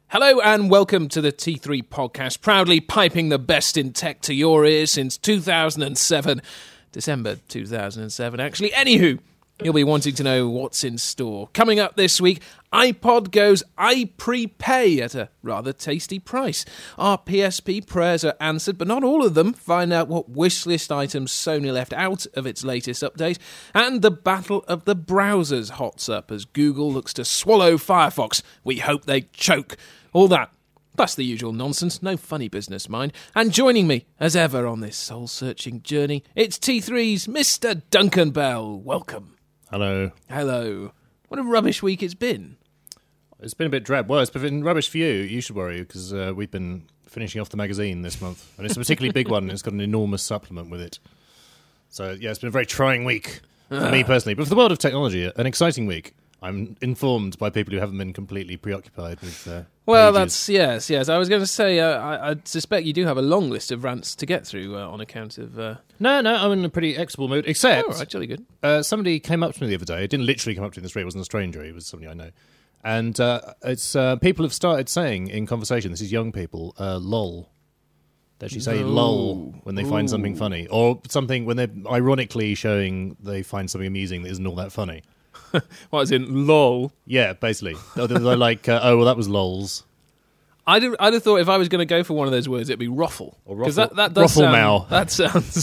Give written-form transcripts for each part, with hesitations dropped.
Hello and welcome to the T3 podcast, proudly piping the best in tech to your ears since 2007. December 2007, actually. Anywho, you'll be wanting to know what's in store. Coming up this week, iPod goes iPrepay at a rather tasty price. Our PSP prayers are answered, but not all of them. Find out what wishlist items Sony left out of its latest update. And the battle of the browsers hots up as Google looks to swallow Firefox. We hope they choke. All that, plus the usual nonsense, no funny business, mind. And joining me, as ever, on this soul-searching journey, it's T3's Mr. Duncan Bell. Welcome. Hello. Hello. What a rubbish week it's been. It's been a bit drab. Well, it's been rubbish for you. You should worry, because we've been finishing off the magazine this month. And it's a particularly big one. It's got an enormous supplement with it. So, yeah, it's been a very trying week for me personally. But for the world of technology, an exciting week. I'm informed by people who haven't been completely preoccupied with well, pages. that's, yes. I was going to say, I suspect you do have a long list of rants to get through on account of... No, I'm in a pretty equable mood, except... Oh, right, jolly good. Somebody came up to me the other day. It didn't literally come up to me in the street. It wasn't a stranger. He was somebody I know. And it's people have started saying in conversation, this is young people, lol. They actually say lol when they find something funny. Or something when they're ironically showing they find something amusing that isn't all that funny. What, as in lol? Yeah, basically. They're like, oh, well, that was lols. I'd have thought if I was going to go for one of those words, it'd be ruffle. Because that does Ruffle-mow. That sounds...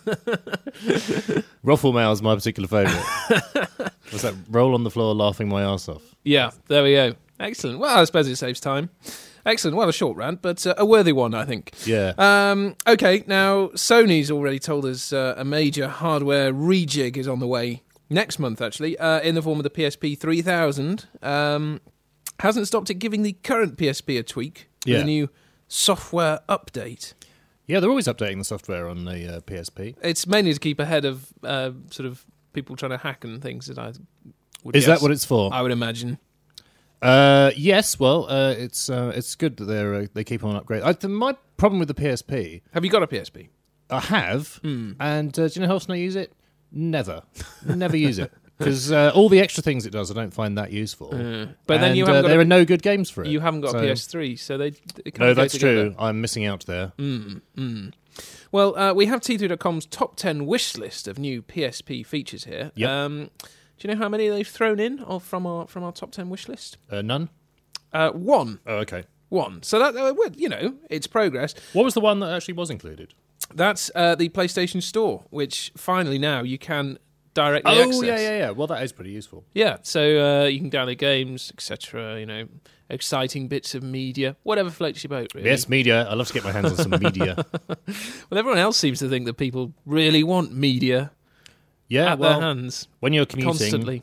Ruffle-mow is my particular favourite. What's that? Roll on the floor laughing my arse off. Yeah, there we go. Excellent. Well, I suppose it saves time. Excellent. Well, a short rant, but a worthy one, I think. Yeah. Okay, now, Sony's already told us a major hardware rejig is on the way. Next month, actually, in the form of the PSP 3000. Hasn't stopped it giving the current PSP a tweak with a new software update. Yeah, they're always updating the software on the PSP. It's mainly to keep ahead of sort of people trying to hack and things that I would Is guess. that what it's for? I would imagine. Yes, well, it's good that they keep on upgrading. My problem with the PSP... Have you got a PSP? I have, and do you know how often I use it? Never use it. Because all the extra things it does, I don't find that useful. But then you haven't got there are no good games for it. You haven't got a PS3, so it no, go that's together. true. I'm missing out there. Well, we have T3.com's top 10 wish list of new PSP features here. Yep. Do you know how many they've thrown in from our top 10 wish list? None? One. Oh, okay. One. So that it's progress. What was the one that actually was included? That's the PlayStation Store, which finally now you can directly access. Oh, yeah. Well, that is pretty useful. Yeah, so you can download games, etc., exciting bits of media, whatever floats your boat, really. Yes, media. I love to get my hands on some media. Well, everyone else seems to think that people really want media at their hands. When you're commuting... Constantly.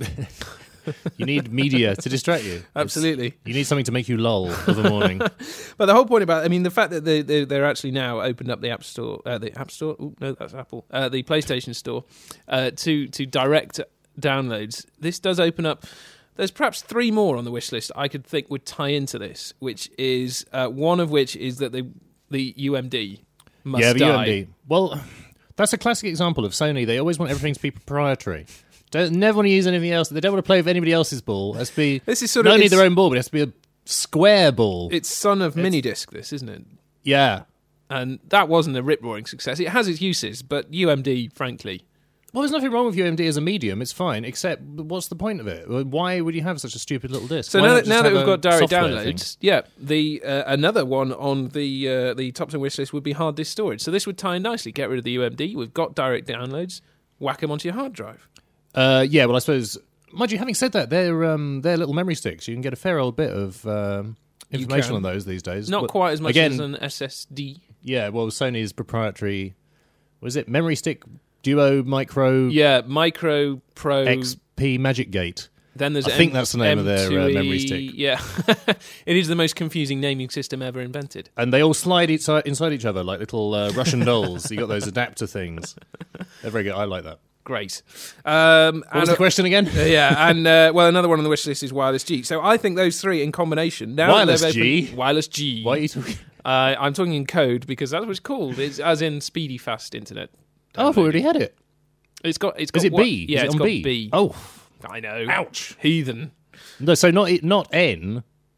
You need media to distract you. Absolutely. You need something to make you lull of a morning. But the whole point about, the fact that they're actually now opened up the App Store, no, that's Apple, the PlayStation Store, to direct downloads. This does open up. There's perhaps three more on the wish list I could think would tie into this, which is one of which is that the UMD must die. UMD. Well, that's a classic example of Sony. They always want everything to be proprietary. Never want to use anything else. They don't want to play with anybody else's ball. It has to be not only their own ball, but it has to be a square ball. It's son of Minidisc, this, isn't it? Yeah. And that wasn't a rip-roaring success. It has its uses, but UMD, frankly... Well, there's nothing wrong with UMD as a medium. It's fine, except what's the point of it? Why would you have such a stupid little disc? So now that we've got direct downloads, the another one on the top 10 wish list would be hard disk storage. So this would tie in nicely. Get rid of the UMD. We've got direct downloads. Whack them onto your hard drive. Yeah, well, I suppose... Mind you, having said that, they're little memory sticks. You can get a fair old bit of information on those these days. Not quite as much as an SSD. Yeah, well, Sony's proprietary... Was it Memory Stick Duo Micro... Yeah, Micro Pro... XP Magic Gate. Then there's I think that's the name of their memory stick. Yeah. It is the most confusing naming system ever invented. And they all slide inside each other like little Russian dolls. You got those adapter things. They're very good. I like that. Great. What was the question again? Yeah, and another one on the wish list is Wireless G. So I think those three in combination... Wireless G? Wireless G. Why are you talking... I'm talking in code because that's what it's called. It's as in speedy, fast internet. Oh, I've already had it. It's got Is it B? Yeah, it's got B? B. Oh. I know. Ouch. Heathen. No, so not N.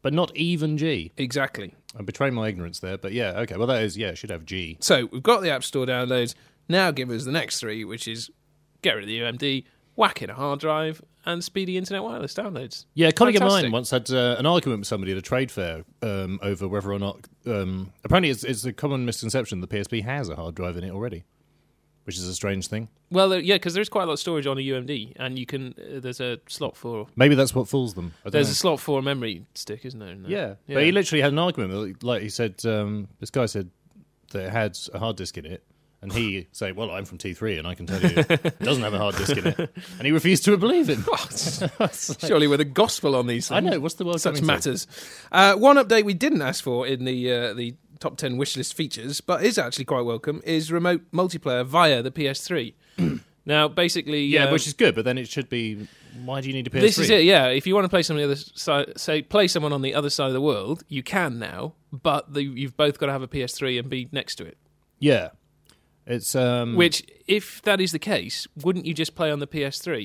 but not even G. Exactly. I'm betraying my ignorance there, but yeah, okay. Well, that is, yeah, it should have G. So we've got the App Store downloads. Now give us the next three, which is get rid of the UMD, whack in a hard drive, and speedy internet wireless downloads. Yeah, a colleague of Fantastic. mine once had an argument with somebody at a trade fair over whether or not... apparently, it's a common misconception the PSP has a hard drive in it already, which is a strange thing. Well, yeah, because there's quite a lot of storage on a UMD, and you can. There's a slot for. Maybe that's what fools them. I don't There's know. a slot for a memory stick, isn't there? in there? Yeah, but he literally had an argument. Like he said, this guy said that it had a hard disk in it, and he said, "Well, I'm from T3, and I can tell you it doesn't have a hard disk in it." And he refused to believe him. Surely we're the gospel on these things. I know. What's the world Such coming to? matters. One update we didn't ask for in the top 10 wishlist features, but is actually quite welcome, is remote multiplayer via the PS3. Now, basically... Yeah, which is good, but then it should be... Why do you need a PS3? This is it, yeah. If you want to play someone on the other side, say play someone on the other side of the world, you can now, but you've both got to have a PS3 and be next to it. Yeah. It's... Which, if that is the case, wouldn't you just play on the PS3?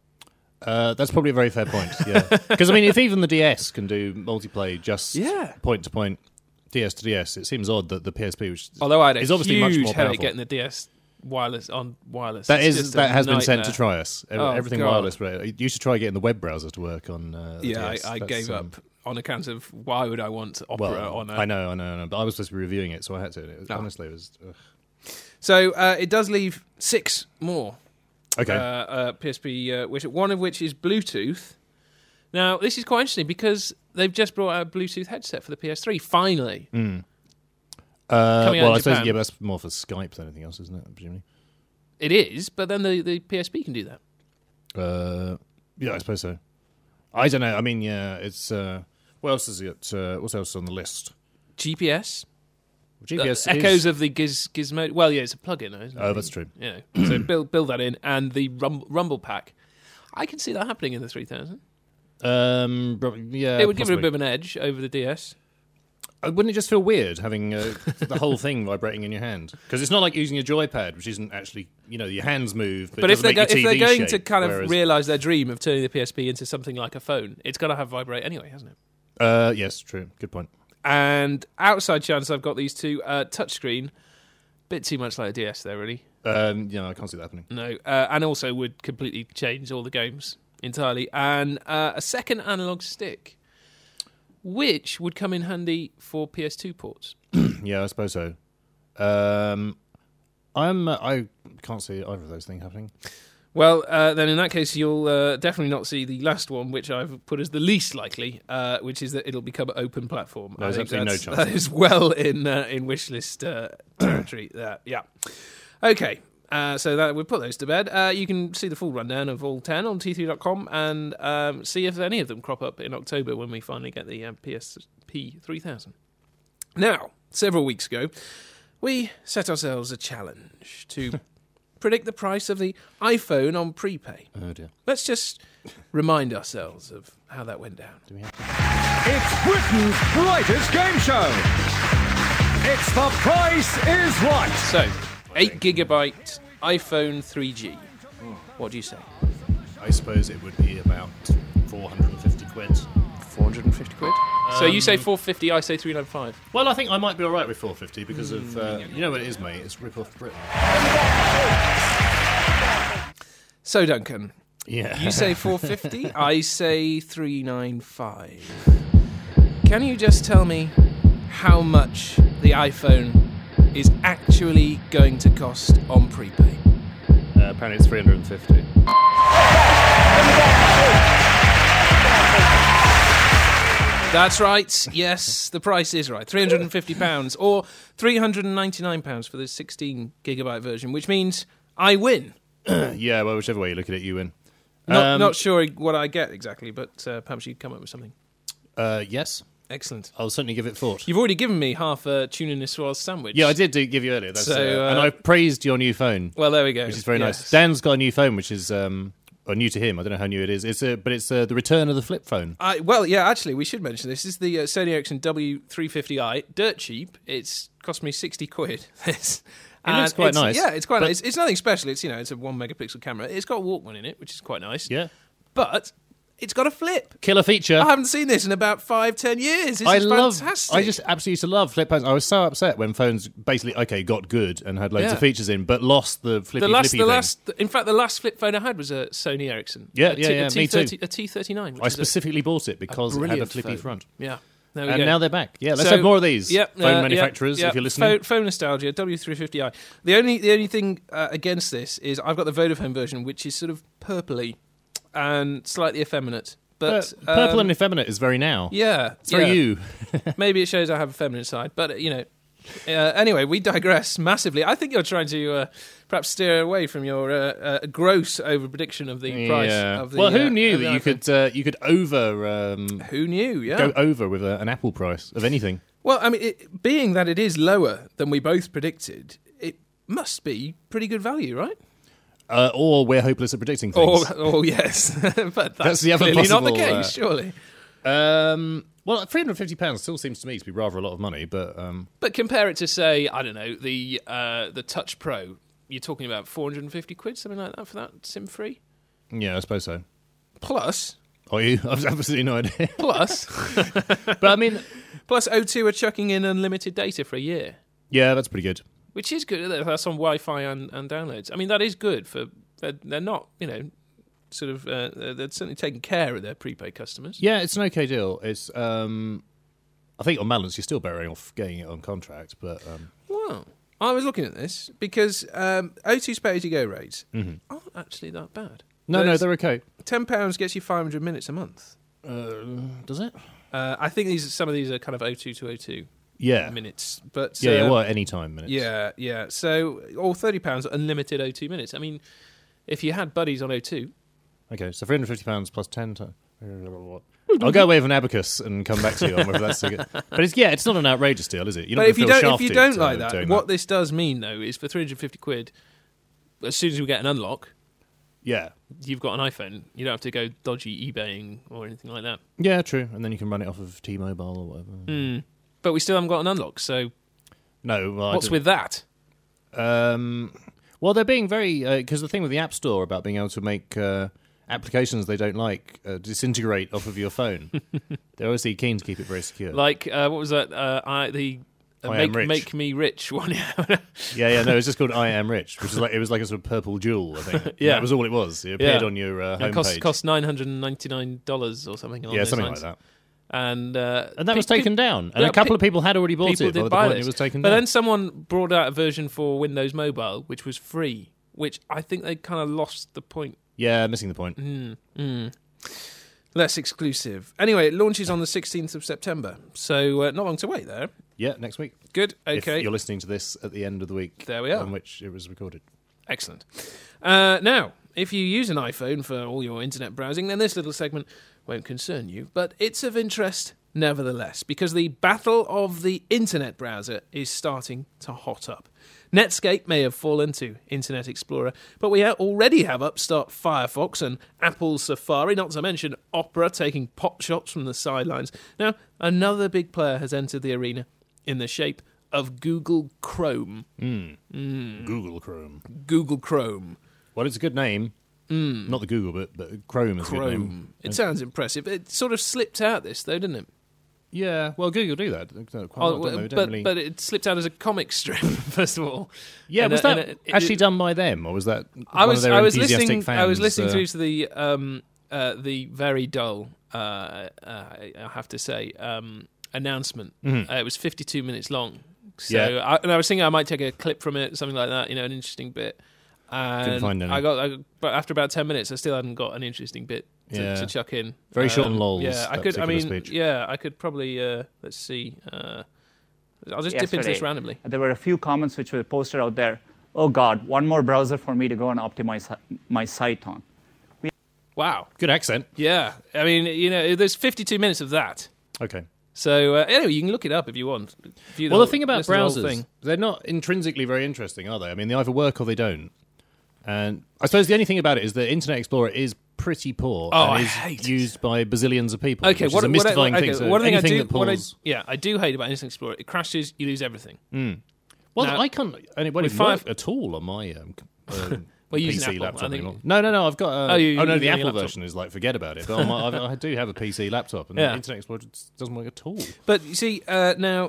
That's probably a very fair point, yeah. Because, I mean, if even the DS can do multiplayer just point-to-point, DS to DS, it seems odd that the PSP, which Although I had a is obviously much huge more headache powerful. getting the DS wireless on wireless. That It's is just a that has been sent nightmare. to try us. Oh, Everything God. wireless. But you should try getting the web browser to work on. The Yeah, DS. I That's, gave up on account of why would I want Opera Well, on a... I know. But I was supposed to be reviewing it, so I had to. And it was, honestly, it was. So it does leave 6 more Okay. PSP, one of which is Bluetooth. Now, this is quite interesting because they've just brought out a Bluetooth headset for the PS3, finally. Coming out well, in I suppose Japan. that's more for Skype than anything else, isn't it? Presumably. It is, but then the PSP can do that. Yeah, I suppose so. I don't know. I mean, yeah, it's. What else is it? What's else on the list? GPS. GPS Echoes of the Gizmo. Well, yeah, it's a plug-in, though, isn't it? Oh, that's true. Yeah. So build that in, and the Rumble Pack. I can see that happening in the 3000. Yeah, It would give it a possibly. bit of an edge over the DS. Wouldn't it just feel weird having the whole thing vibrating in your hand? Because it's not like using a joypad, which isn't actually, your hands move. But, But if if they're going to shape, kind of whereas- realise their dream of turning the PSP into something like a phone, it's got to have vibrate anyway, hasn't it? Yes, true. Good point. And outside chance, I've got these two touchscreen. Bit too much like a DS there, really. I can't see that happening. No, and also would completely change all the games entirely. And a second analog stick, which would come in handy for PS2 ports. Yeah, I suppose so. I can't see either of those things happening. Well, then in that case, you'll definitely not see the last one, which I've put as the least likely, which is that it'll become open platform. There's I think absolutely no that's- chance. That is well in wishlist territory. Yeah. Okay. So that we'll put those to bed. You can see the full rundown of all 10 on t3.com and see if any of them crop up in October when we finally get the PSP 3000. Now, several weeks ago, we set ourselves a challenge to predict the price of the iPhone on prepay. Oh dear. Let's just remind ourselves of how that went down. It's Britain's brightest game show. It's The Price is Right. So, 8GB iPhone 3G. What do you say? I suppose it would be about 450 quid. 450 quid? So you say 450, I say 395. Well, I think I might be all right with 450 because of you know what it is, mate. It's rip off Britain. So, Duncan, Yeah. you say 450, I say 395. Can you just tell me how much the iPhone is actually going to cost on prepay? Apparently it's 350. That's right. Yes, the price is right. £350 or £399 for the 16GB version, which means I win. Yeah, well, whichever way you look at it, you win. Not sure what I get exactly, but perhaps you'd come up with something. Yes, Excellent. I'll certainly give it thought. You've already given me half a tuna Nissoise sandwich. Yeah, I did give you earlier. That's, So, and I've praised your new phone, Well, there we go. which is very Yes. nice. Dan's got a new phone, which is or new to him. I don't know how new it is. It's the return of the flip phone. Well, yeah, actually, we should mention this. This is the Sony Ericsson W350i. Dirt cheap. It's cost me 60 quid. It looks quite nice. Yeah, it's quite But- nice. It's nothing special. It's a 1 megapixel camera. It's got a Walkman in it, which is quite nice. Yeah. But It's got a flip. Killer feature. I haven't seen this in about 5-10 years. This is fantastic. I just absolutely used to love flip phones. I was so upset when phones basically, got good and had loads of features in, but lost the flippy thing. In fact, the last flip phone I had was a Sony Ericsson. Yeah, me too. A T39. I specifically bought it because it had a flippy front. Yeah. And now they're back. Yeah, let's have more of these. Phone manufacturers, if you're listening. Phone nostalgia, W350i. The only thing against this is I've got the Vodafone version, which is sort of purpley and slightly effeminate. But purple and effeminate is very now. Yeah. It's very you. Maybe it shows I have a feminine side. But, anyway, we digress massively. I think you're trying to perhaps steer away from your gross over-prediction of the price. Of the, who knew that you could over... who knew, yeah. Go over with an Apple price of anything. Well, I mean, being that it is lower than we both predicted, it must be pretty good value, right? Or we're hopeless at predicting things. Or yes. But that's the other clearly possible, not the case, surely. Well, £350 still seems to me to be rather a lot of money, but... But compare it to, say, I don't know, the Touch Pro. You're talking about 450 quid, something like that, for that SIM-free? Yeah, I suppose so. Plus... Are you? I've absolutely no idea. Plus... But I mean... Plus O2 are chucking in unlimited data for a year. Yeah, that's pretty good. Which is good. That's on Wi-Fi and downloads. I mean, that is good for... They're not, sort of... they're certainly taking care of their prepaid customers. Yeah, it's an okay deal. It's... I think on balance, you're still better off getting it on contract, but... Well, I was looking at this because O2's pay-as-you-go rates aren't actually that bad. No, they're okay. £10 gets you 500 minutes a month. Does it? I think some of these are kind of O2 to O2 minutes. But anytime minutes. Yeah. So, or £30 unlimited O2 minutes. I mean, if you had buddies on O2... Okay, so £350 plus 10 times... I'll go away with an abacus and come back to you on whether that's a good... But it's not an outrageous deal, is it? But if you don't like that, what this does mean, though, is for 350 quid, as soon as we get an unlock... Yeah. You've got an iPhone. You don't have to go dodgy eBaying or anything like that. Yeah, true. And then you can run it off of T-Mobile or whatever. But we still haven't got an unlock, so... No, well, what's with that? Well, they're being very... Because the thing with the App Store about being able to make applications they don't like disintegrate off of your phone, they're obviously keen to keep it very secure. Like, what was that? Make Me Rich one. Yeah, no, it's just called I Am Rich, which is like, it was like a sort of purple jewel, I think. Yeah. That was all it was. It appeared on your homepage. It cost $999 or something. Yeah, something like that. And that was taken down. And a couple of people had already bought it by the point it was taken down. But then someone brought out a version for Windows Mobile, which was free, which I think they kind of lost the point. Yeah, missing the point. Less exclusive. Anyway, it launches on the 16th of September, so not long to wait there. Yeah, next week. Good, okay. If you're listening to this at the end of the week there we are. On which it was recorded. Excellent. Now, if you use an iPhone for all your internet browsing, then this little segment won't concern you, but it's of interest nevertheless, because the battle of the internet browser is starting to hot up. Netscape may have fallen to Internet Explorer, but we already have upstart Firefox and Apple Safari, not to mention Opera taking pot shots from the sidelines. Now, another big player has entered the arena in the shape of Google Chrome. Google Chrome. Google Chrome. Well, it's a good name. Not the Google bit, but Chrome is a good name. It sounds impressive. It sort of slipped out this, though, didn't it? Yeah, well, Google do that. But it slipped out as a comic strip, first of all. Yeah, was that actually done by them, or was that one of their enthusiastic fans? I was listening through to the very dull, I have to say, announcement. It was 52 minutes long. So, yeah. I was thinking I might take a clip from it, something like that, an interesting bit. And couldn't find any. But after about 10 minutes, I still hadn't got an interesting bit to chuck in. Very short and lols. Yeah, I could. I mean, speech. Yeah, I could probably. Let's see. I'll just dip into this randomly. There were a few comments which were posted out there. Oh God, one more browser for me to go and optimize my site on. Wow, good accent. Yeah, I mean, there's 52 minutes of that. Okay. So anyway, you can look it up if you want. The thing about browsers, they're not intrinsically very interesting, are they? I mean, they either work or they don't. And I suppose the only thing about it is that Internet Explorer is pretty poor and is used by bazillions of people. Okay, which is a mystifying thing. So one thing I do hate about Internet Explorer, it crashes, you lose everything. Well, now, I can't. It won't work at all on my. Well, you use an PC Apple, laptop I think. anymore. No, I've got. Oh, you no, use the a Apple laptop. version is like forget about it. But I do have a PC laptop, and Yeah. Internet Explorer just doesn't work at all. But you see, now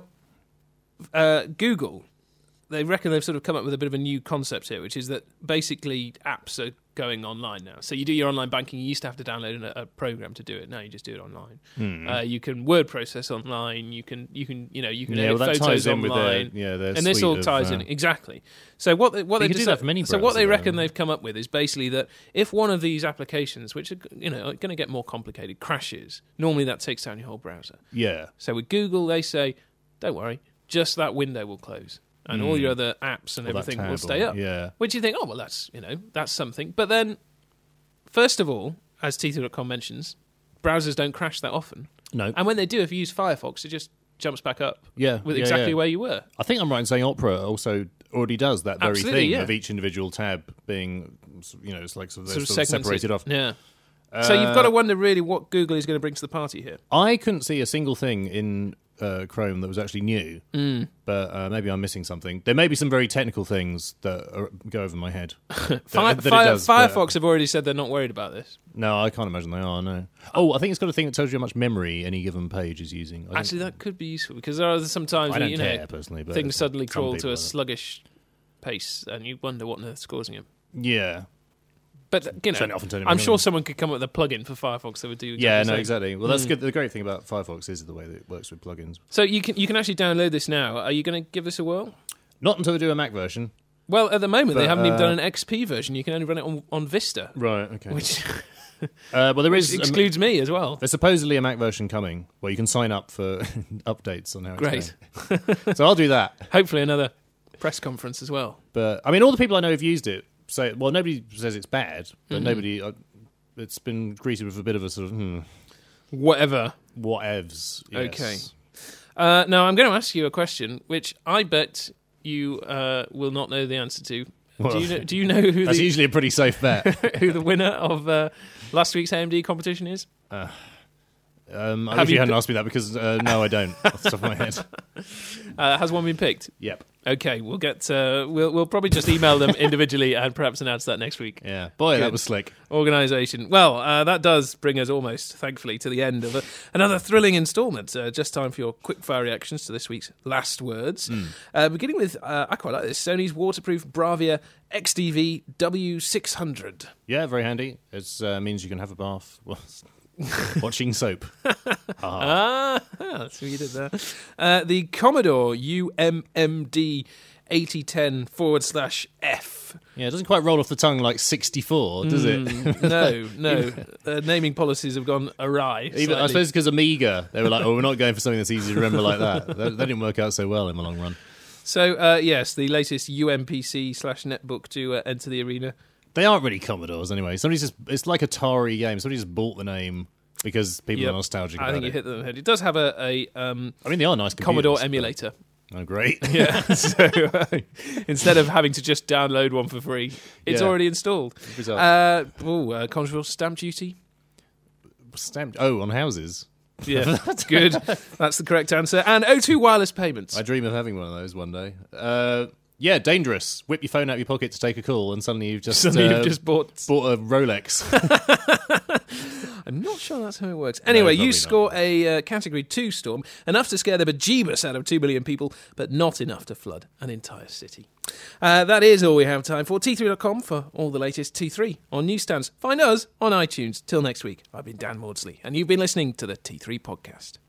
Google, they reckon they've sort of come up with a bit of a new concept here, which is that basically apps are going online now. So you do your online banking. You used to have to download a program to do it. Now you just do it online. You can word process online. You can edit that photos ties in online. with their and this suite all of, ties in exactly. So what they can do decide- that for many so what they browsers, reckon though. they've come up with is basically that if one of these applications, which are going to get more complicated, crashes, normally that takes down your whole browser. Yeah. So with Google, they say, don't worry, just that window will close. And all your other apps and Or that everything tab will stay or- up. yeah. Which you think, oh, well, that's something. But then, first of all, as T3.com mentions, browsers don't crash that often. No. And when they do, if you use Firefox, it just jumps back up Yeah. with yeah, exactly yeah. where you were. I think I'm right in saying Opera also already does that very Absolutely, thing yeah. of each individual tab being, it's like Sort of segmented segmented off. Yeah. So you've got to wonder really what Google is going to bring to the party here. I couldn't see a single thing in Chrome that was actually new, but maybe I'm missing something. There may be some very technical things that go over my head. that it does, but- Firefox have already said they're not worried about this. No, I can't imagine they are, no. Oh, I think it's got a thing that tells you how much memory any given page is using. Actually, that could be useful because there are sometimes I where, don't care, personally, but things suddenly some crawl people to a are. sluggish pace and you wonder what on earth's causing them. Yeah. But, Turn it off and turn it I'm back sure on. someone could come up with a plugin for Firefox that would do exactly Yeah, the no, same. exactly. Well, that's good. The great thing about Firefox is the way that it works with plugins. So you can actually download this now. Are you going to give this a whirl? Not until we do a Mac version. Well, at the moment, they But, haven't even done an XP version. You can only run it on Vista, Right, okay. which well, there is... excludes me as well. There's supposedly a Mac version coming where you can sign up for updates on how it's Great. going. So I'll do that. Hopefully another press conference as well. But, I mean, all the people I know who've used it say... Well, nobody says it's bad, but nobody... it's been greeted with a bit of a sort of, Whatever. whatevs. Yes. Okay. Now, I'm going to ask you a question, which I bet you will not know the answer to. Well, do you know who That's the usually a pretty safe bet. who the winner of last week's AMD competition is? I Have wish you you hadn't pi- asked me that because, no, I don't, off the top of my head. Has one been picked? Yep. Okay, we'll get. We'll probably just email them individually and perhaps announce that next week. Yeah. Boy, Good. that was slick. Organisation. Well, that does bring us almost, thankfully, to the end of another thrilling instalment. Just time for your quick-fire reactions to this week's last words. Beginning with, I quite like this, Sony's waterproof Bravia XDV W600. Yeah, very handy. It means you can have a bath while watching soap. That's what you did there. The Commodore UMMD 8010/F. Yeah, it doesn't quite roll off the tongue like 64, does it? No. Naming policies have gone awry. Even, I slightly. suppose because Amiga, they were like, we're not going for something that's easy to remember like that. That didn't work out so well in the long run. So, yes, the latest UMPC/netbook to enter the arena. They aren't really Commodores anyway. It's like Atari game. Somebody just bought the name because people Yep. are nostalgic I about think you it. hit the head. It does have a I mean, they are nice computers. Commodore but- emulator. Oh, great. Yeah, so instead of having to just download one for free, it's Yeah. already installed. Bizarre. Controversial stamp duty. Stamped. Oh, on houses. Yeah, good. That's the correct answer. And O2 wireless payments. I dream of having one of those one day. Yeah, dangerous. Whip your phone out of your pocket to take a call, and suddenly you've just, Suddenly you've just bought. bought a Rolex. I'm not sure that's how it works. Anyway, you probably score a Category 2 storm, enough to scare the bejeebus out of 2 million people, but not enough to flood an entire city. That is all we have time for. T3.com for all the latest T3 on newsstands. Find us on iTunes. Till next week, I've been Dan Maudsley, and you've been listening to the T3 Podcast.